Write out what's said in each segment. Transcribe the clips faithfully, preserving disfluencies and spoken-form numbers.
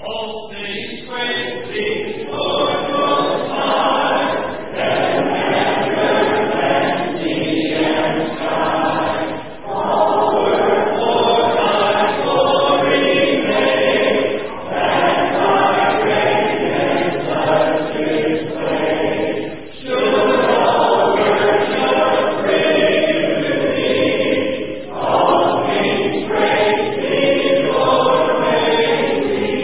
All things praise thee, Lord Most High, and heaven and sea and sky. All were for thy glory made, that thy greatness thus displayed. Should all worship bring to thee, all things praise thee, Lord, praise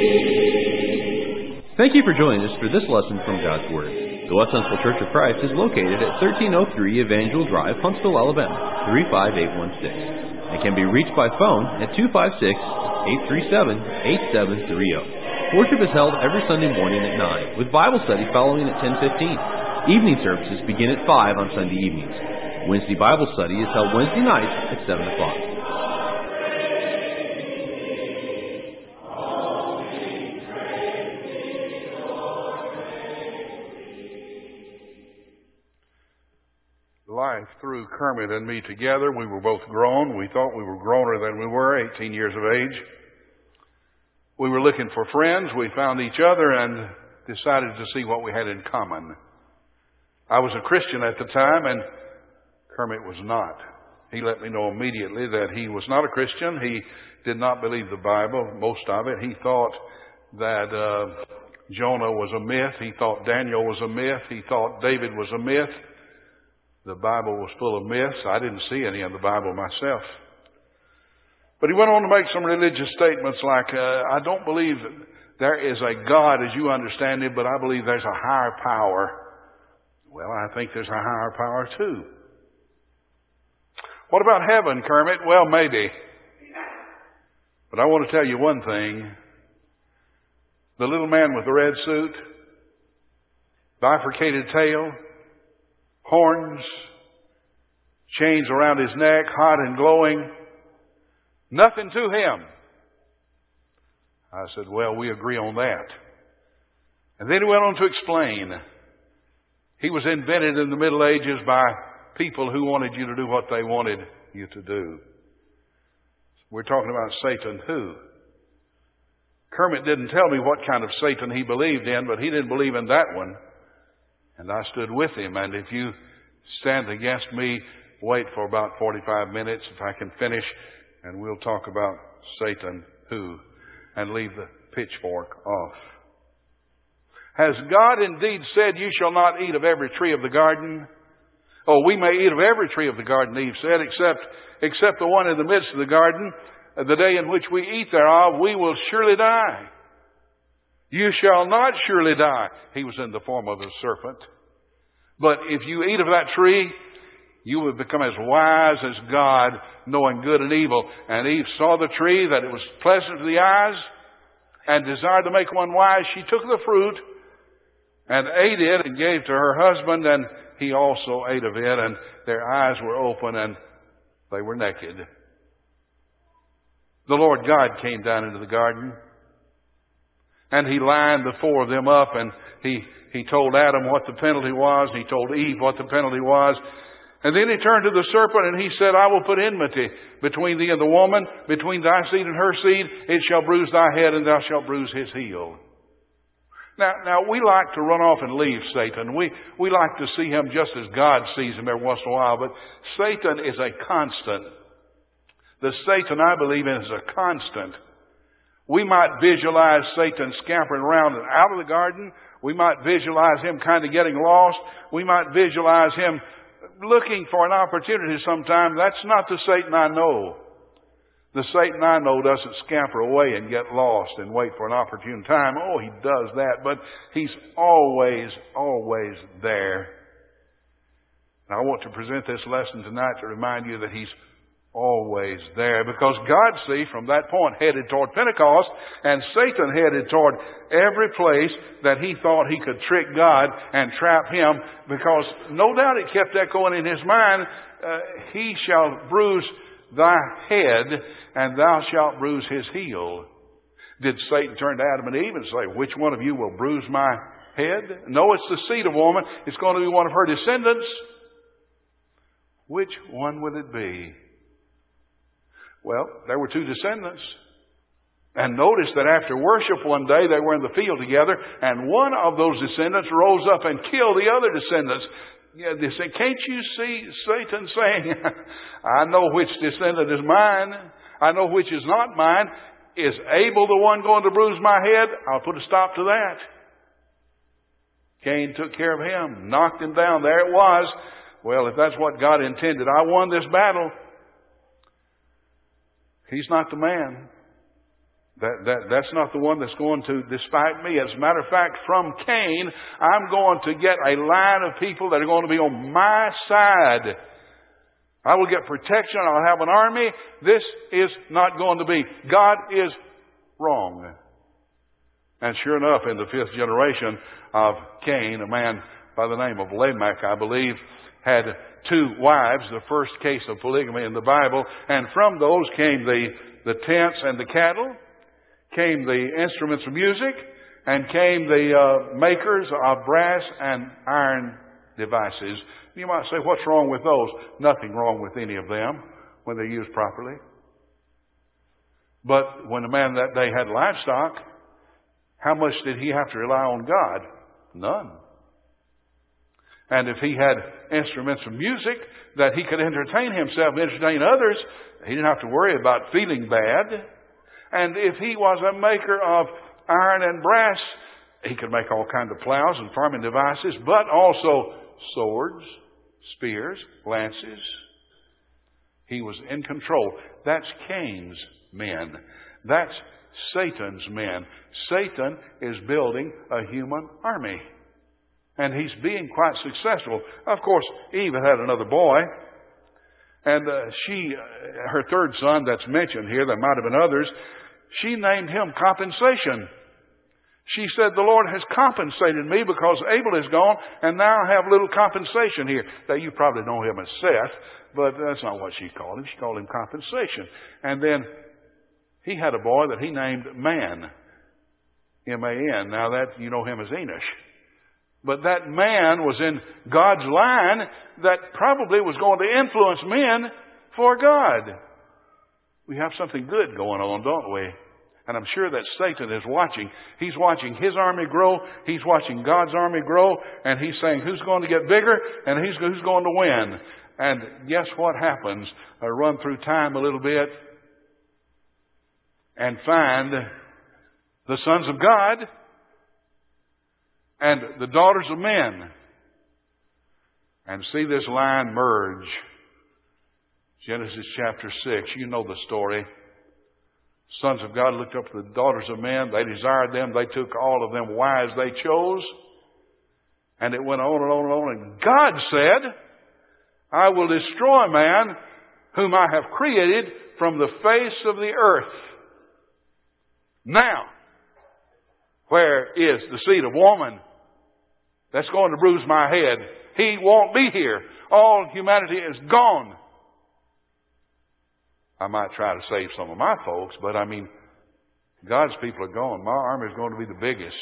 thee. Thank you for joining us for this lesson from God's Word. The West Huntsville Church of Christ is located at thirteen oh three Evangel Drive, Huntsville, Alabama, three five eight one six, and can be reached by phone at two five six, eight three seven, eight seven three zero. Worship is held every Sunday morning at nine, with Bible study following at ten fifteen. Evening services begin at five on Sunday evenings. Wednesday Bible study is held Wednesday nights at seven o'clock. Life threw Kermit and me together. We were both grown. We thought we were growner than we were, eighteen years of age. We were looking for friends. We found each other and decided to see what we had in common. I was a Christian at the time, and Kermit was not. He let me know immediately that he was not a Christian. He did not believe the Bible, most of it. He thought that uh, Jonah was a myth. He thought Daniel was a myth. He thought David was a myth. The Bible was full of myths. I didn't see any in the Bible myself. But he went on to make some religious statements like, uh, I don't believe there is a God as you understand it, but I believe there's a higher power. Well, I think there's a higher power too. What about heaven, Kermit? Well, maybe. But I want to tell you one thing. The little man with the red suit, bifurcated tail, horns, chains around his neck, hot and glowing. Nothing to him. I said, well, we agree on that. And then he went on to explain. He was invented in the Middle Ages by people who wanted you to do what they wanted you to do. We're talking about Satan who? Kermit didn't tell me what kind of Satan he believed in, but he didn't believe in that one. And I stood with him. And if you stand against me, wait for about forty-five minutes if I can finish, and we'll talk about Satan who and leave the pitchfork off. Has God indeed said, you shall not eat of every tree of the garden? Oh, we may eat of every tree of the garden, Eve said, except, except the one in the midst of the garden. The day in which we eat thereof, we will surely die. You shall not surely die. He was in the form of a serpent. But if you eat of that tree, you will become as wise as God, knowing good and evil. And Eve saw the tree, that it was pleasant to the eyes, and desired to make one wise. She took the fruit and ate it and gave to her husband, and he also ate of it, and their eyes were open and they were naked. The Lord God came down into the garden, and he lined the four of them up, and he, he told Adam what the penalty was, and he told Eve what the penalty was. And then he turned to the serpent and he said, I will put enmity between thee and the woman, between thy seed and her seed. It shall bruise thy head, and thou shalt bruise his heel. Now, now we like to run off and leave Satan. We, we like to see him just as God sees him every once in a while. But Satan is a constant. The Satan I believe in is a constant. We might visualize Satan scampering around and out of the garden. We might visualize him kind of getting lost. We might visualize him looking for an opportunity sometime. That's not the Satan I know. The Satan I know doesn't scamper away and get lost and wait for an opportune time. Oh, he does that, but he's always, always there. And I want to present this lesson tonight to remind you that he's always there, because God, see, from that point headed toward Pentecost, and Satan headed toward every place that he thought he could trick God and trap him, because no doubt it kept echoing in his mind, uh, he shall bruise thy head, and thou shalt bruise his heel. Did Satan turn to Adam and Eve and say, which one of you will bruise my head? No, it's the seed of woman. It's going to be one of her descendants. Which one will it be? Well, there were two descendants. And notice that after worship one day, they were in the field together, and one of those descendants rose up and killed the other descendants. Yeah, they say, can't you see Satan saying, I know which descendant is mine. I know which is not mine. Is Abel the one going to bruise my head? I'll put a stop to that. Cain took care of him, knocked him down. There it was. Well, if that's what God intended, I won this battle. He's not the man. That, that, that's not the one that's going to despite me. As a matter of fact, from Cain, I'm going to get a line of people that are going to be on my side. I will get protection. I'll have an army. This is not going to be. God is wrong. And sure enough, in the fifth generation of Cain, a man by the name of Lamech, I believe, had two wives, the first case of polygamy in the Bible. And from those came the, the tents and the cattle, came the instruments of music, and came the uh, makers of brass and iron devices. You might say, what's wrong with those? Nothing wrong with any of them when they're used properly. But when a man that day had livestock, how much did he have to rely on God? None. And if he had instruments of music that he could entertain himself, entertain others, he didn't have to worry about feeling bad. And if he was a maker of iron and brass, he could make all kinds of plows and farming devices, but also swords, spears, lances. He was in control. That's Cain's men. That's Satan's men. Satan is building a human army. And he's being quite successful. Of course, Eve had another boy. And uh, she, uh, her third son that's mentioned here, there might have been others, she named him Compensation. She said, the Lord has compensated me because Abel is gone, and now I have a little compensation here. Now, you probably know him as Seth, but that's not what she called him. She called him Compensation. And then he had a boy that he named Man, M A N. Now, that you know him as Enosh. But that man was in God's line that probably was going to influence men for God. We have something good going on, don't we? And I'm sure that Satan is watching. He's watching his army grow. He's watching God's army grow. And he's saying, who's going to get bigger? And who's, who's going to win? And guess what happens? I run through time a little bit and find the sons of God and the daughters of men. And see this line merge. Genesis chapter six. You know the story. Sons of God looked up to the daughters of men. They desired them. They took all of them wives they chose. And it went on and on and on. And God said, I will destroy man whom I have created from the face of the earth. Now, where is the seed of woman that's going to bruise my head? He won't be here. All humanity is gone. I might try to save some of my folks, but I mean, God's people are gone. My army is going to be the biggest.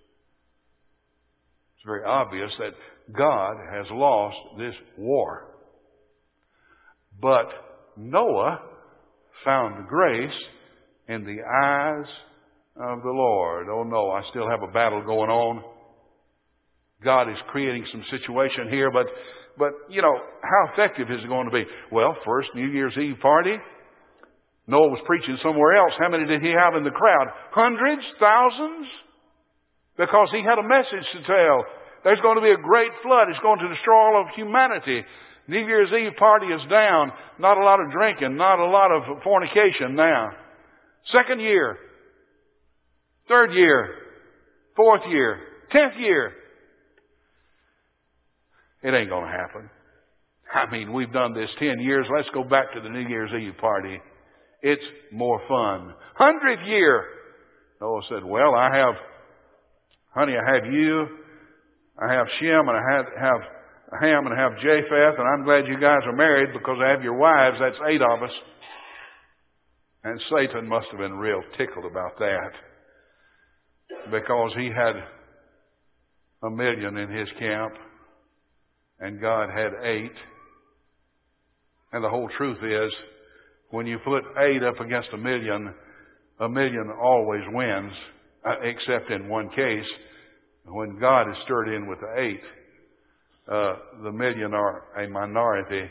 It's very obvious that God has lost this war. But Noah found grace in the eyes of the Lord. Oh no, I still have a battle going on. God is creating some situation here, but, but, you know, how effective is it going to be? Well, first New Year's Eve party. Noah was preaching somewhere else. How many did he have in the crowd? Hundreds? Thousands? Because he had a message to tell. There's going to be a great flood. It's going to destroy all of humanity. New Year's Eve party is down. Not a lot of drinking. Not a lot of fornication now. Second year. Third year. Fourth year. Tenth year. It ain't going to happen. I mean, we've done this ten years. Let's go back to the New Year's Eve party. It's more fun. Hundredth year. Noah said, well, I have, honey, I have you. I have Shem and I have, have Ham and I have Japheth. And I'm glad you guys are married because I have your wives. That's eight of us. And Satan must have been real tickled about that. Because he had a million in his camp. And God had eight. And the whole truth is, when you put eight up against a million, a million always wins, uh, except in one case. When God is stirred in with the eight, uh, the million are a minority.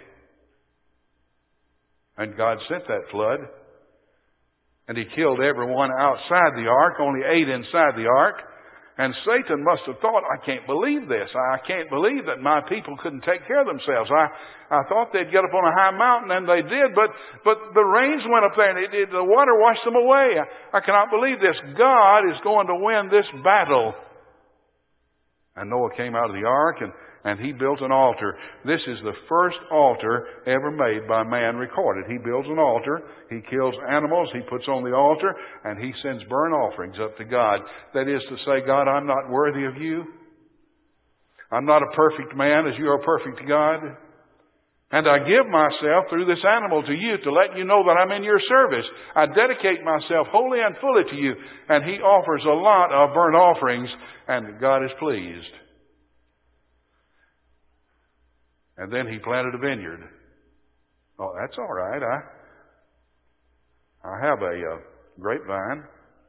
And God sent that flood. And He killed everyone outside the ark, only eight inside the ark. And Satan must have thought, I can't believe this. I can't believe that my people couldn't take care of themselves. I, I thought they'd get up on a high mountain, and they did, but, but the rains went up there, and it, it, the water washed them away. I, I cannot believe this. God is going to win this battle. And Noah came out of the ark, and, and he built an altar. This is the first altar ever made by man recorded. He builds an altar, he kills animals, he puts on the altar, and he sends burnt offerings up to God. That is to say, God, I'm not worthy of you. I'm not a perfect man as you are perfect to God. And I give myself through this animal to you to let you know that I'm in your service. I dedicate myself wholly and fully to you. And he offers a lot of burnt offerings, and God is pleased. And then he planted a vineyard. Oh, that's all right. I, I have a uh, grapevine.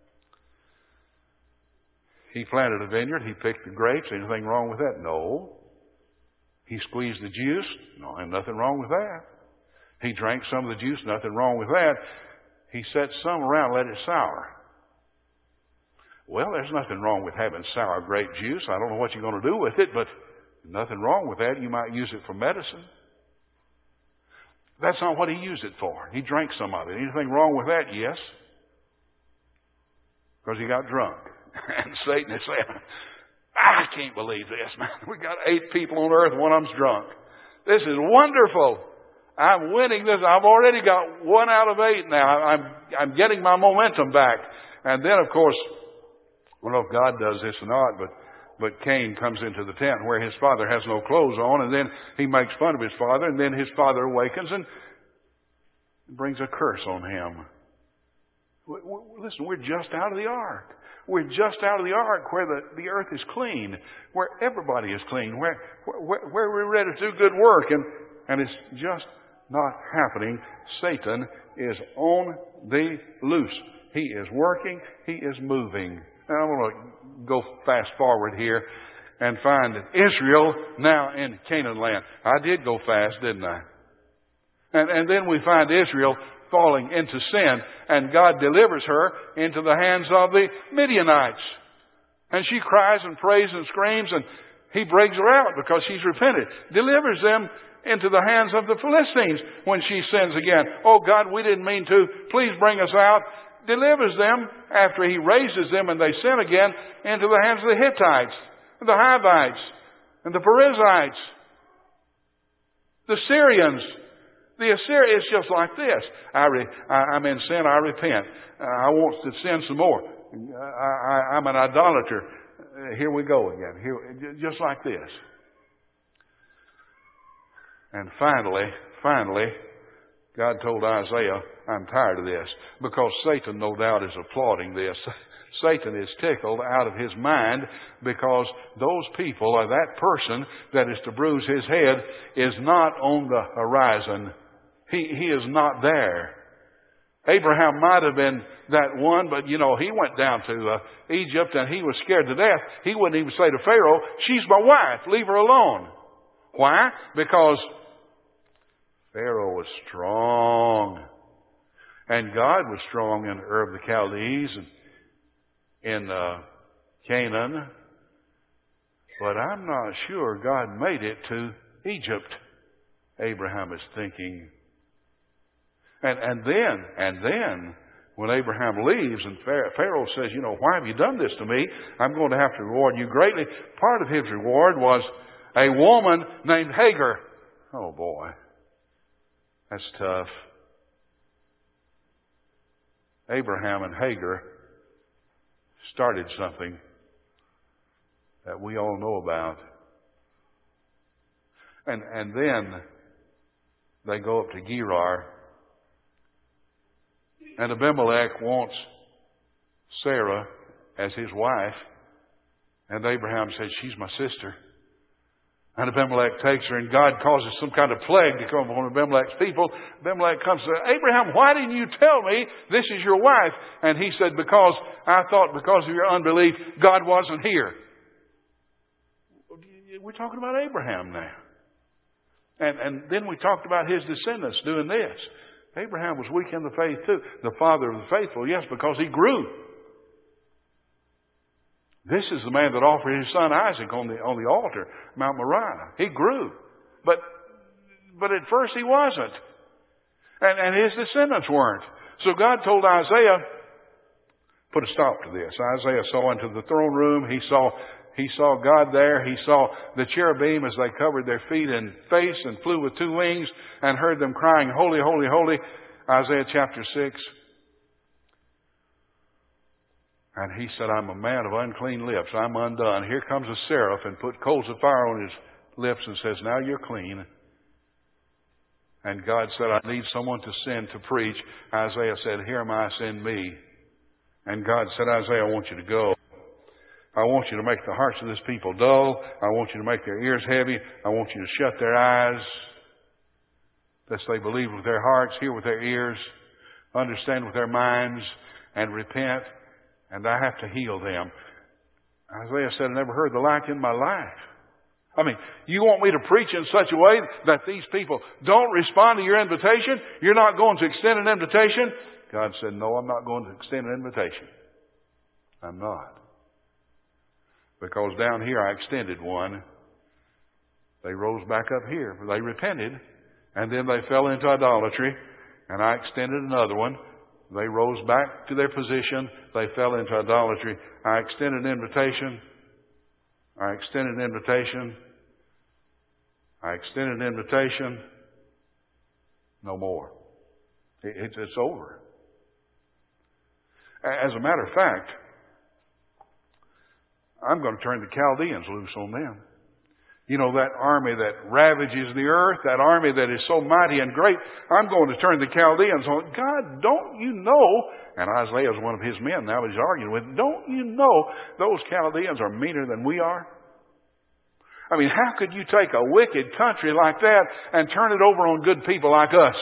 He planted a vineyard. He picked the grapes. Anything wrong with that? No. He squeezed the juice. No, and nothing wrong with that. He drank some of the juice. Nothing wrong with that. He set some around and let it sour. Well, there's nothing wrong with having sour grape juice. I don't know what you're going to do with it, but nothing wrong with that. You might use it for medicine. That's not what he used it for. He drank some of it. Anything wrong with that? Yes. Because he got drunk. And Satan is saying, I can't believe this, man. We got eight people on earth and one of them's drunk. This is wonderful. I'm winning this. I've already got one out of eight now. I'm, I'm getting my momentum back. And then, of course, I don't know if God does this or not, but But Cain comes into the tent where his father has no clothes on, and then he makes fun of his father, and then his father awakens and brings a curse on him. Listen, we're just out of the ark. We're just out of the ark where the, the earth is clean, where everybody is clean, where, where, where we're ready to do good work, and, and it's just not happening. Satan is on the loose. He is working. He is moving. Now, I want to go fast forward here and find Israel now in Canaan land. I did go fast, didn't I? And, and then we find Israel falling into sin, and God delivers her into the hands of the Midianites. And she cries and prays and screams, and he breaks her out because she's repented. Delivers them into the hands of the Philistines when she sins again. Oh God, we didn't mean to. Please bring us out. Delivers them after he raises them and they sin again into the hands of the Hittites, and the Hivites, and the Perizzites, the Syrians. The Assyrians, it's just like this. I re, I, I'm in sin, I repent. Uh, I want to sin some more. I, I, I'm an idolater. Uh, here we go again. Here, just like this. And finally, finally, God told Isaiah, I'm tired of this. Because Satan, no doubt, is applauding this. Satan is tickled out of his mind because those people, or that person that is to bruise his head, is not on the horizon. He, he is not there. Abraham might have been that one, but you know, he went down to uh, Egypt and he was scared to death. He wouldn't even say to Pharaoh, she's my wife, leave her alone. Why? Because Pharaoh was strong. And God was strong in Ur of the Chaldees and in uh, Canaan. But I'm not sure God made it to Egypt. Abraham is thinking. And, and then, and then, when Abraham leaves and Pharaoh says, you know, why have you done this to me? I'm going to have to reward you greatly. Part of his reward was a woman named Hagar. Oh boy. That's tough. Abraham and Hagar started something that we all know about. And, and then they go up to Gerar. And Abimelech wants Sarah as his wife. And Abraham said, she's my sister. And Abimelech takes her, and God causes some kind of plague to come upon Abimelech's people. Abimelech comes and says, Abraham, why didn't you tell me this is your wife? And he said, because I thought because of your unbelief, God wasn't here. We're talking about Abraham now. And, and then we talked about his descendants doing this. Abraham was weak in the faith too. The father of the faithful, yes, because he grew. This is the man that offered his son Isaac on the, on the altar, Mount Moriah. He grew. But, but at first he wasn't. And, and his descendants weren't. So God told Isaiah, put a stop to this. Isaiah saw into the throne room. He saw, he saw God there. He saw the cherubim as they covered their feet and face and flew with two wings and heard them crying, holy, holy, holy. Isaiah chapter six. And he said, I'm a man of unclean lips. I'm undone. Here comes a seraph and put coals of fire on his lips and says, now you're clean. And God said, I need someone to send to preach. Isaiah said, here am I, send me. And God said, Isaiah, I want you to go. I want you to make the hearts of this people dull. I want you to make their ears heavy. I want you to shut their eyes, lest they believe with their hearts, hear with their ears, understand with their minds, and repent. And I have to heal them. Isaiah said, I never heard the like in my life. I mean, you want me to preach in such a way that these people don't respond to your invitation? You're not going to extend an invitation? God said, no, I'm not going to extend an invitation. I'm not. Because down here I extended one. They rose back up here. They repented. And then they fell into idolatry. And I extended another one. They rose back to their position. They fell into idolatry. I extended an invitation. I extended an invitation. I extended an invitation. No more. It's, it's over. As a matter of fact, I'm going to turn the Chaldeans loose on them. You know, that army that ravages the earth, that army that is so mighty and great, I'm going to turn the Chaldeans on. God, don't you know, and Isaiah is one of his men now he's arguing with, don't you know those Chaldeans are meaner than we are? I mean, how could you take a wicked country like that and turn it over on good people like us?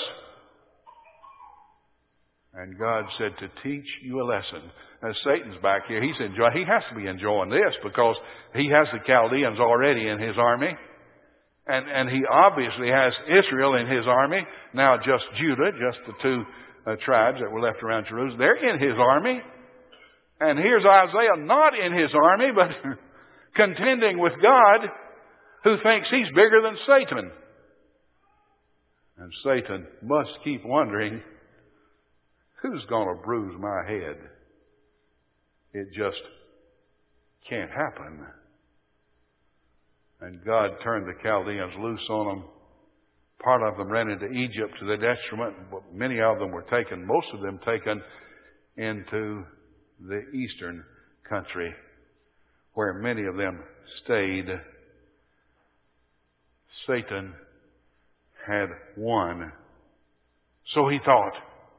And God said, to teach you a lesson. As Satan's back here, he's enjoy, he has to be enjoying this because he has the Chaldeans already in his army. And, and he obviously has Israel in his army. Now just Judah, just the two uh, tribes that were left around Jerusalem. They're in his army. And here's Isaiah not in his army, but contending with God who thinks he's bigger than Satan. And Satan must keep wondering, who's going to bruise my head? It just can't happen. And God turned the Chaldeans loose on them. Part of them ran into Egypt to their detriment. Many of them were taken, most of them taken into the eastern country, where many of them stayed. Satan had won. So he thought.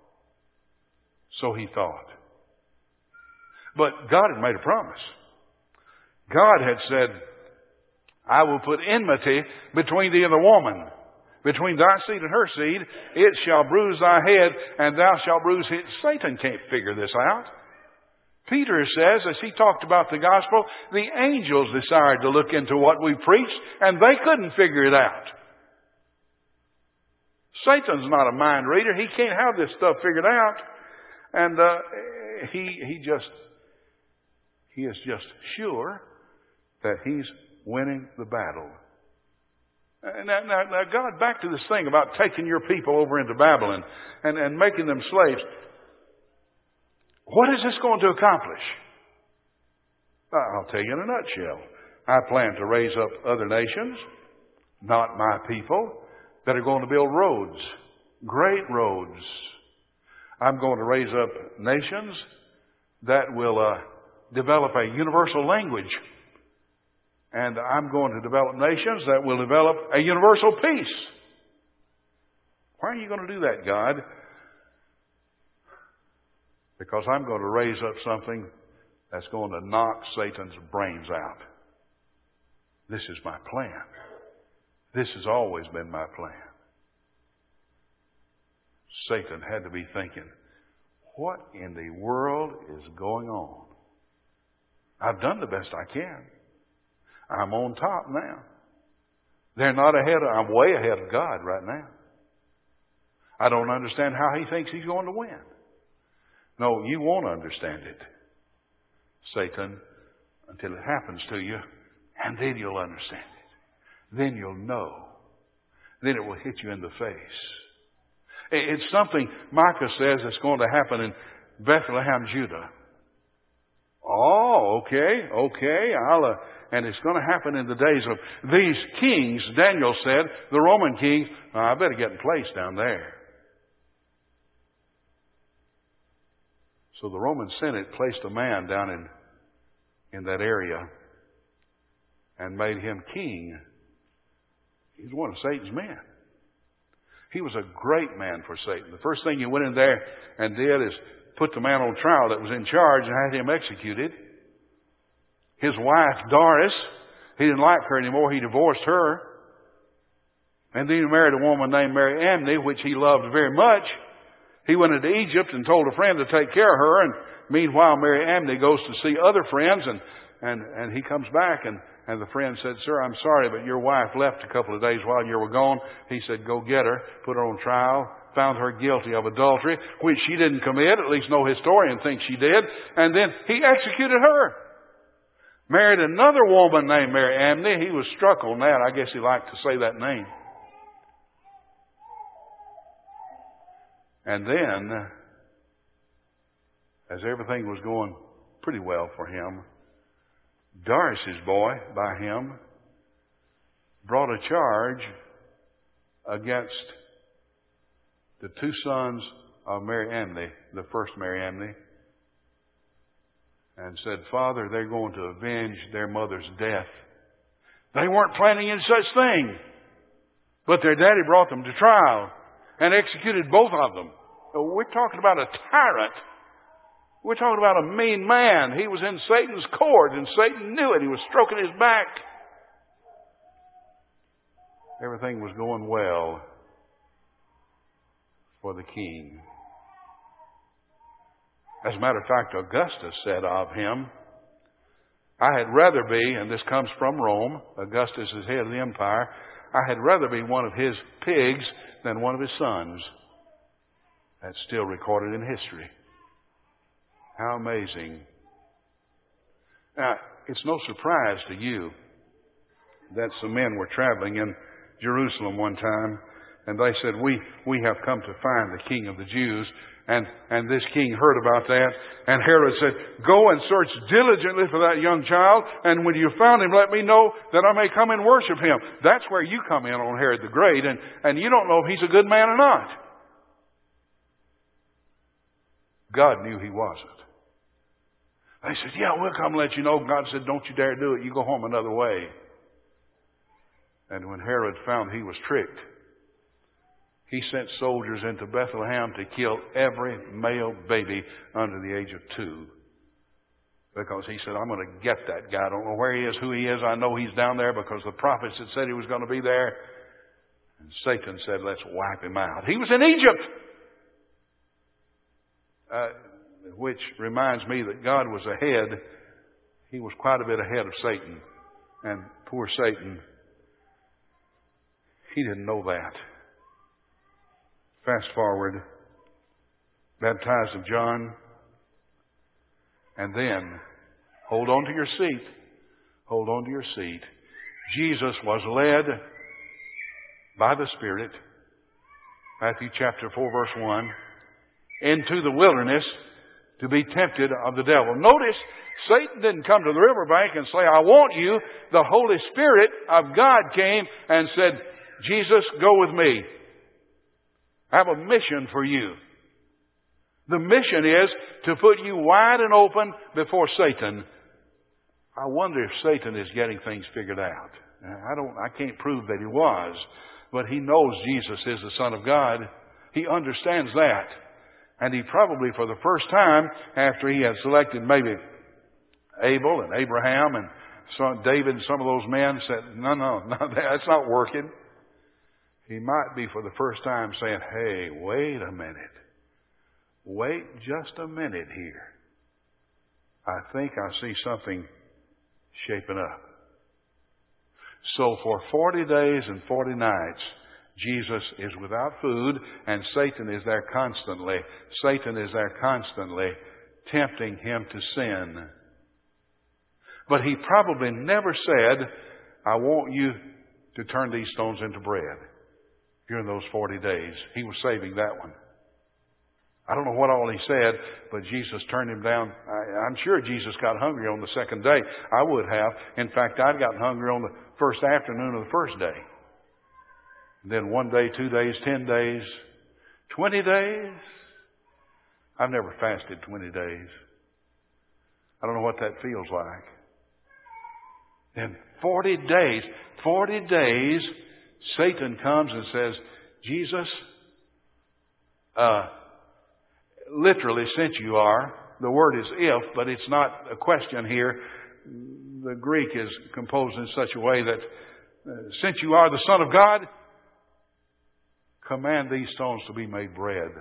So he thought. But God had made a promise. God had said, I will put enmity between thee and the woman, between thy seed and her seed. It shall bruise thy head, and thou shalt bruise his. Satan can't figure this out. Peter says, as he talked about the gospel, the angels desired to look into what we preached, and they couldn't figure it out. Satan's not a mind reader. He can't have this stuff figured out. And uh, he he just he is just sure that he's winning the battle. Now, now, now, God, back to this thing about taking your people over into Babylon and, and making them slaves. What is this going to accomplish? I'll tell you in a nutshell. I plan to raise up other nations, not my people, that are going to build roads, great roads. I'm going to raise up nations that will uh, develop a universal language. And I'm going to develop nations that will develop a universal peace. Why are you going to do that, God? Because I'm going to raise up something that's going to knock Satan's brains out. This is my plan. This has always been my plan. Satan had to be thinking, what in the world is going on? I've done the best I can. I'm on top now. They're not ahead of, I'm way ahead of God right now. I don't understand how he thinks he's going to win. No, you won't understand it, Satan, until it happens to you, and then you'll understand it. Then you'll know. Then it will hit you in the face. It's something Micah says is going to happen in Bethlehem, Judah. Oh, okay, okay. I'll, uh, and it's going to happen in the days of these kings. Daniel said, the Roman kings, oh, I better get in place down there. So the Roman Senate placed a man down in, in that area and made him king. He's one of Satan's men. He was a great man for Satan. The first thing he went in there and did is put the man on trial that was in charge and had him executed. His wife, Doris, he didn't like her anymore. He divorced her. And then he married a woman named Mariamne, which he loved very much. He went into Egypt and told a friend to take care of her. And meanwhile, Mariamne goes to see other friends. And, and, and he comes back and, and the friend said, sir, I'm sorry, but your wife left a couple of days while you were gone. He said, go get her, put her on trial, found her guilty of adultery, which she didn't commit. At least no historian thinks she did. And then he executed her. Married another woman named Mariamne. He was struck on that. I guess he liked to say that name. And then, as everything was going pretty well for him, Doris's boy, by him, brought a charge against the two sons of Mariamne, the first Mariamne, and said, Father, they're going to avenge their mother's death. They weren't planning any such thing, but their daddy brought them to trial and executed both of them. We're talking about a tyrant. We're talking about a mean man. He was in Satan's court, and Satan knew it. He was stroking his back. Everything was going well for the king. As a matter of fact, Augustus said of him, I had rather be, and this comes from Rome, Augustus is head of the empire, I had rather be one of his pigs than one of his sons. That's still recorded in history. How amazing. Now, it's no surprise to you that some men were traveling in Jerusalem one time, and they said, we, we have come to find the King of the Jews. And, and this king heard about that, and Herod said, go and search diligently for that young child, and when you found him, let me know that I may come and worship him. That's where you come in on Herod the Great, and, and you don't know if he's a good man or not. God knew he wasn't. They said, yeah, we'll come and let you know. God said, don't you dare do it. You go home another way. And when Herod found he was tricked, he sent soldiers into Bethlehem to kill every male baby under the age of two. Because he said, I'm going to get that guy. I don't know where he is, who he is. I know he's down there because the prophets had said he was going to be there. And Satan said, let's wipe him out. He was in Egypt. Uh, which reminds me that God was ahead. He was quite a bit ahead of Satan. And poor Satan, he didn't know that. Fast forward, baptized of John, and then hold on to your seat. Hold on to your seat. Jesus was led by the Spirit, Matthew chapter four, verse one, into the wilderness to be tempted of the devil. Notice, Satan didn't come to the riverbank and say, I want you. The Holy Spirit of God came and said, Jesus, go with me. I have a mission for you. The mission is to put you wide and open before Satan. I wonder if Satan is getting things figured out. I don't, I can't prove that he was, but he knows Jesus is the Son of God. He understands that. And he probably, for the first time, after he had selected maybe Abel and Abraham and so David and some of those men said, no, no, no, that's not working. He might be for the first time saying, hey, wait a minute. Wait just a minute here. I think I see something shaping up. So for forty days and forty nights, Jesus is without food, and Satan is there constantly. Satan is there constantly tempting him to sin. But he probably never said, I want you to turn these stones into bread during those forty days. He was saving that one. I don't know what all he said, but Jesus turned him down. I, I'm sure Jesus got hungry on the second day. I would have. In fact, I'd gotten hungry on the first afternoon of the first day. And then one day, two days, ten days, twenty days. I've never fasted twenty days. I don't know what that feels like. And forty days, forty days, Satan comes and says, Jesus, uh, literally, since you are, the word is if, but it's not a question here. The Greek is composed in such a way that uh, since you are the Son of God, command these stones to be made bread.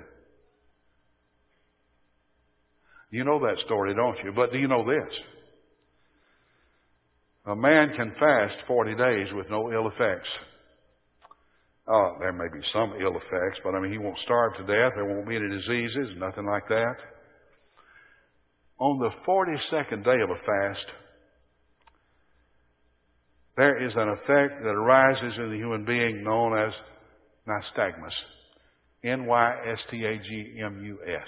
You know that story, don't you? But do you know this? A man can fast forty days with no ill effects. Uh, there may be some ill effects, but I mean, he won't starve to death. There won't be any diseases, nothing like that. On the forty-second day of a fast, there is an effect that arises in the human being known as nystagmus. N Y S T A G M U S.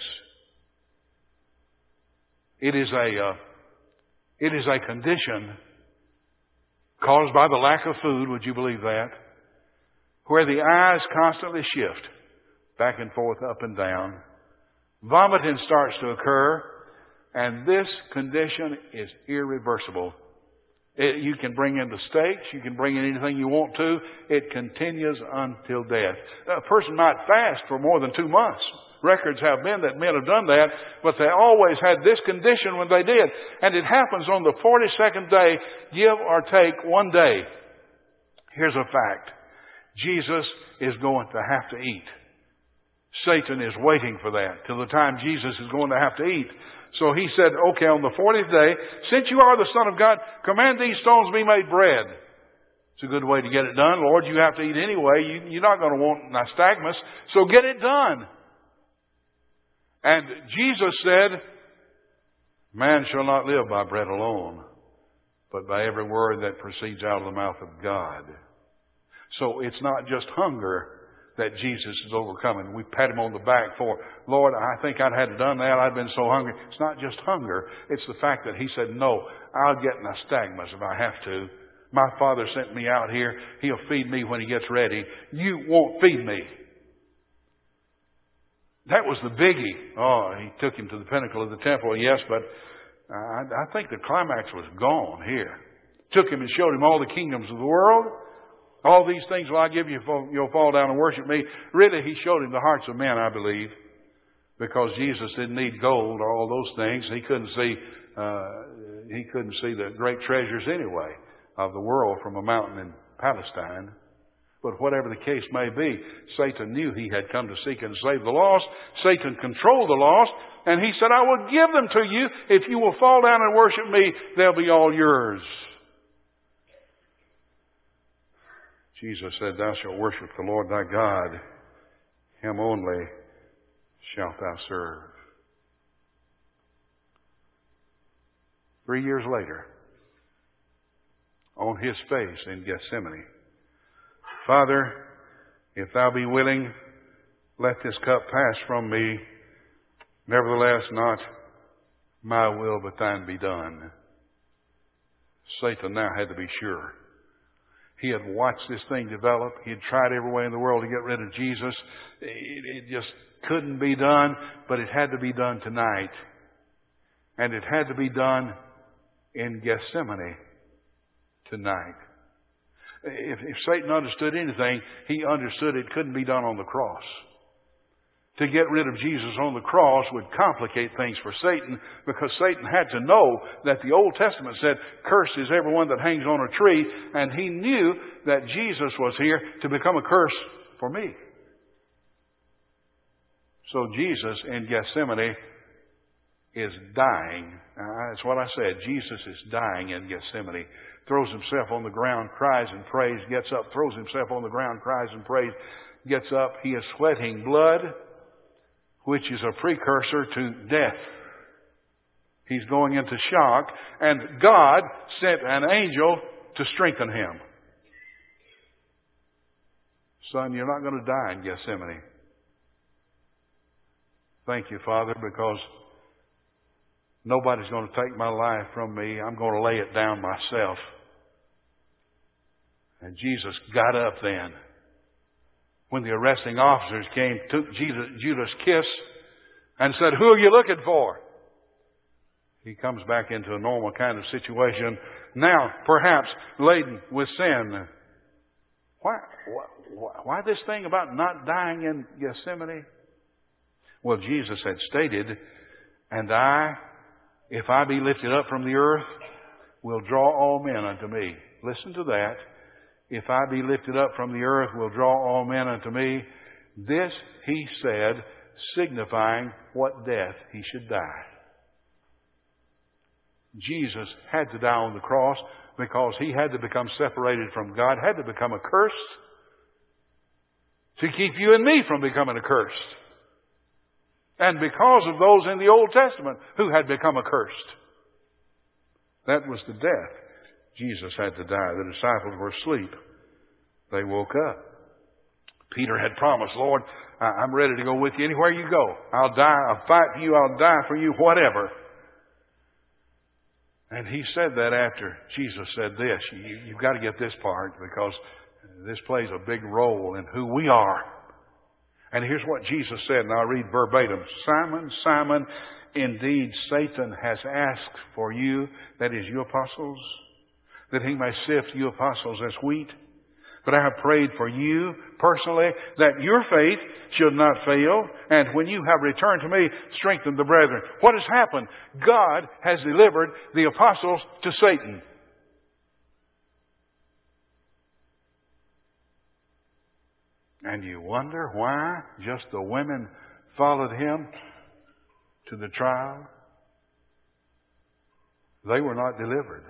It is a, uh, it is a condition caused by the lack of food, would you believe that? Where the eyes constantly shift back and forth, up and down. Vomiting starts to occur, and this condition is irreversible. It, you can bring in the steaks, you can bring in anything you want to. It continues until death. A person might fast for more than two months. Records have been that men have done that, but they always had this condition when they did. And it happens on the forty-second day, give or take one day. Here's a fact. Jesus is going to have to eat. Satan is waiting for that till the time Jesus is going to have to eat. So he said, okay, on the fortieth day, since you are the Son of God, command these stones be made bread. It's a good way to get it done. Lord, you have to eat anyway. You, you're not going to want nystagmus, so get it done. And Jesus said, man shall not live by bread alone, but by every word that proceeds out of the mouth of God. So it's not just hunger that Jesus is overcoming. We pat him on the back for, Lord, I think I'd had done that. I'd been so hungry. It's not just hunger. It's the fact that he said, no, I'll get nystagmus if I have to. My Father sent me out here. He'll feed me when he gets ready. You won't feed me. That was the biggie. Oh, he took him to the pinnacle of the temple, yes, but I, I think the climax was gone here. Took him and showed him all the kingdoms of the world. All these things will I give you, you'll fall down and worship me. Really, he showed him the hearts of men, I believe, because Jesus didn't need gold or all those things. He couldn't see, uh, he couldn't see the great treasures anyway of the world from a mountain in Palestine. But whatever the case may be, Satan knew he had come to seek and save the lost. Satan controlled the lost, and he said, I will give them to you. If you will fall down and worship me, they'll be all yours. Jesus said, thou shalt worship the Lord thy God. Him only shalt thou serve. Three years later, on his face in Gethsemane, Father, if thou be willing, let this cup pass from me. Nevertheless, not my will, but thine be done. Satan now had to be sure. He had watched this thing develop. He had tried every way in the world to get rid of Jesus. It, it just couldn't be done, but it had to be done tonight. And it had to be done in Gethsemane tonight. If, if Satan understood anything, he understood it couldn't be done on the cross. to get rid of Jesus on the cross would complicate things for Satan, because Satan had to know that the Old Testament said, cursed is everyone that hangs on a tree, and he knew that Jesus was here to become a curse for me. So Jesus in Gethsemane is dying. Uh, that's what I said. Jesus is dying in Gethsemane. Throws himself on the ground, cries and prays, gets up, throws himself on the ground, cries and prays, gets up. He is sweating blood, which is a precursor to death. He's going into shock, and God sent an angel to strengthen him. Son, you're not going to die in Gethsemane. Thank you, Father, because nobody's going to take my life from me. I'm going to lay it down myself. And Jesus got up then. When the arresting officers came, took Jesus, Judas' kiss and said, who are you looking for? He comes back into a normal kind of situation. Now, perhaps laden with sin. Why, why, why this thing about not dying in Gethsemane? Well, Jesus had stated, and I, if I be lifted up from the earth, will draw all men unto me. Listen to that. If I be lifted up from the earth, will draw all men unto me. This he said, signifying what death he should die. Jesus had to die on the cross because he had to become separated from God, had to become accursed to keep you and me from becoming accursed. And because of those in the Old Testament who had become accursed. That was the death. Jesus had to die. The disciples were asleep. They woke up. Peter had promised, Lord, I'm ready to go with you anywhere you go. I'll die. I'll fight for you. I'll die for you, whatever. And he said that after Jesus said this. You, you've got to get this part, because this plays a big role in who we are. And here's what Jesus said, and I'll read verbatim. Simon, Simon, indeed Satan has asked for you, that is, you apostles, that he may sift you apostles as wheat. But I have prayed for you personally, that your faith should not fail. And when you have returned to me, strengthen the brethren. What has happened? God has delivered the apostles to Satan. And you wonder why just the women followed him to the trial? They were not delivered.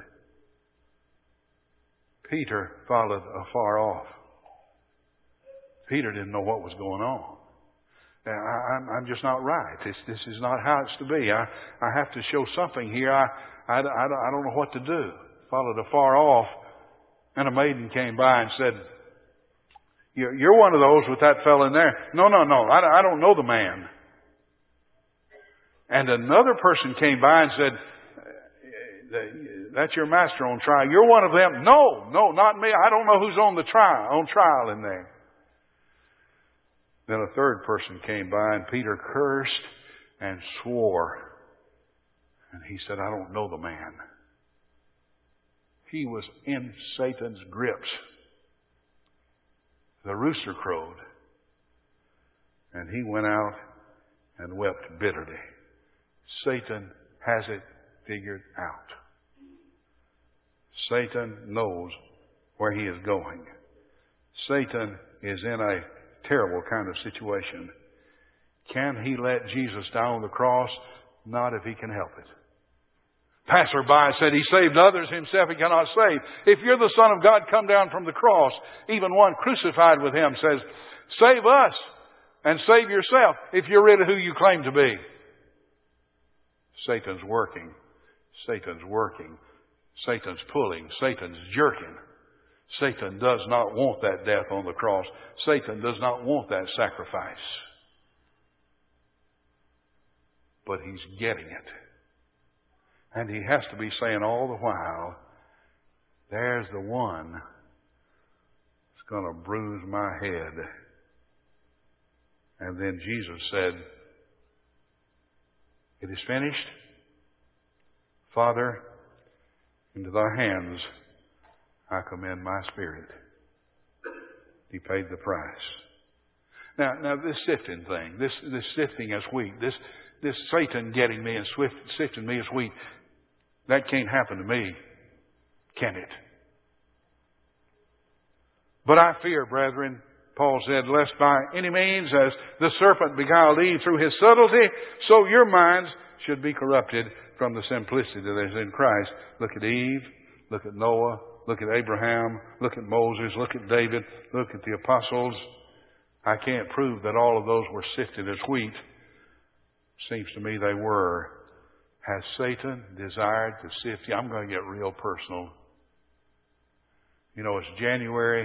Peter followed afar off. Peter didn't know what was going on. I, I'm, I'm just not right. This, this is not how it's to be. I, I have to show something here. I, I, I, I don't know what to do. Followed afar off, and a maiden came by and said, You're, you're one of those with that fellow in there. No, no, no. I, I don't know the man. And another person came by and said, that's your master on trial. You're one of them. No, no, not me. I don't know who's on the trial, on trial in there. Then a third person came by, and Peter cursed and swore. And he said, I don't know the man. He was in Satan's grips. The rooster crowed, and he went out and wept bitterly. Satan has it figured out. Satan knows where he is going. Satan is in a terrible kind of situation. Can he let Jesus die on the cross? Not if he can help it. Passerby said he saved others, himself he cannot save. If you're the Son of God, come down from the cross. Even one crucified with him says, save us and save yourself if you're really who you claim to be. Satan's working. Satan's working. Satan's pulling. Satan's jerking. Satan does not want that death on the cross. Satan does not want that sacrifice. But he's getting it. And he has to be saying all the while, there's the one that's going to bruise my head. And then Jesus said, it is finished. Father, into thy hands I commend my spirit. He paid the price. Now, now this sifting thing, this this sifting as wheat, this this Satan getting me and swift, sifting me as wheat, that can't happen to me, can it? But I fear, brethren, Paul said, lest by any means, as the serpent beguiled Eve through his subtlety, so your minds should be corrupted from the simplicity that is in Christ. Look at Eve, look at Noah, look at Abraham, look at Moses, look at David, look at the apostles. I can't prove that all of those were sifted as wheat. Seems to me they were. Has Satan desired to sift you? I'm going to get real personal. You know, it's January,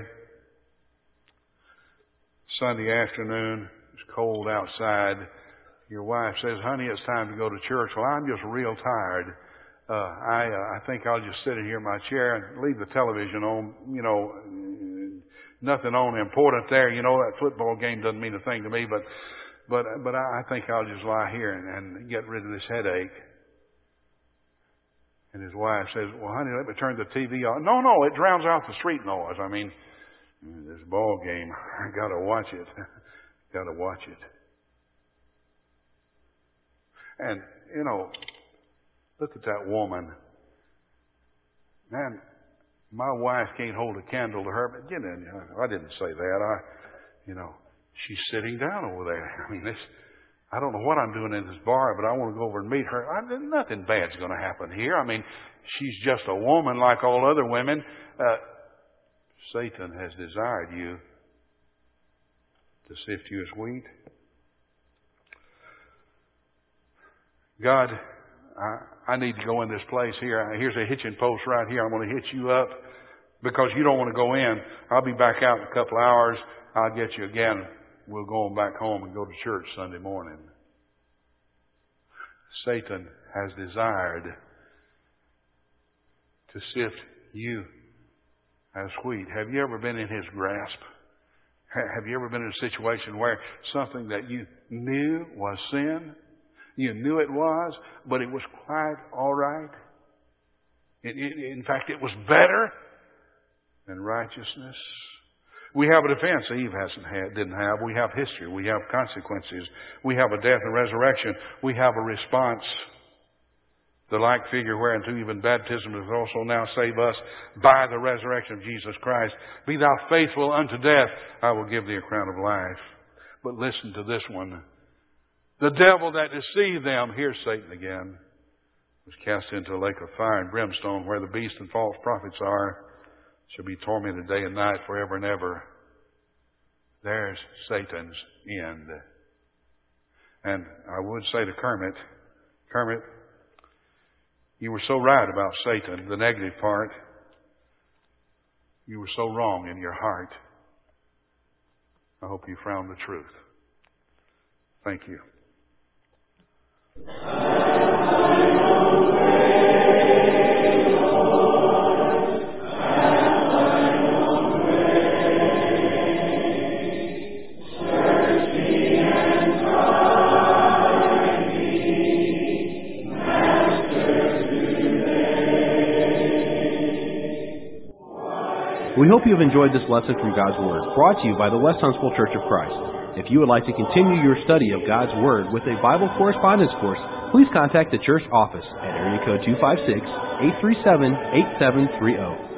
Sunday afternoon, it's cold outside. Your wife says, honey, it's time to go to church. Well, I'm just real tired. Uh, I uh, I think I'll just sit in here in my chair and leave the television on, you know, nothing on important there. You know, that football game doesn't mean a thing to me, but but but I think I'll just lie here and, and get rid of this headache. And his wife says, well, honey, let me turn the T V on. No, no, it drowns out the street noise. I mean, this ball game, I got to watch it. got to watch it. And, you know, look at that woman. Man, my wife can't hold a candle to her, but you know, I didn't say that. I, you know, she's sitting down over there. I mean, this, I don't know what I'm doing in this bar, but I want to go over and meet her. I, nothing bad's going to happen here. I mean, she's just a woman like all other women. Uh, Satan has desired you to sift you as wheat. God, I, I need to go in this place here. Here's a hitching post right here. I'm going to hitch you up because you don't want to go in. I'll be back out in a couple hours. I'll get you again. We'll go on back home and go to church Sunday morning. Satan has desired to sift you as wheat. Have you ever been in his grasp? Have you ever been in a situation where something that you knew was sin, you knew it was, but it was quite all right? It, it, in fact, it was better than righteousness. We have a defense Eve hasn't had, didn't have. We have history. We have consequences. We have a death and resurrection. We have a response. The like figure whereunto even baptism does also now save us by the resurrection of Jesus Christ. Be thou faithful unto death, I will give thee a crown of life. But listen to this one. The devil that deceived them, here's Satan again, was cast into a lake of fire and brimstone where the beast and false prophets are, shall be tormented day and night forever and ever. There's Satan's end. And I would say to Kermit, Kermit, you were so right about Satan, the negative part. You were so wrong in your heart. I hope you found the truth. Thank you. We hope you have enjoyed this lesson from God's Word, brought to you by the West Huntsville Church of Christ. If you would like to continue your study of God's Word with a Bible correspondence course, please contact the church office at area code two five six, eight three seven, eight seven three zero.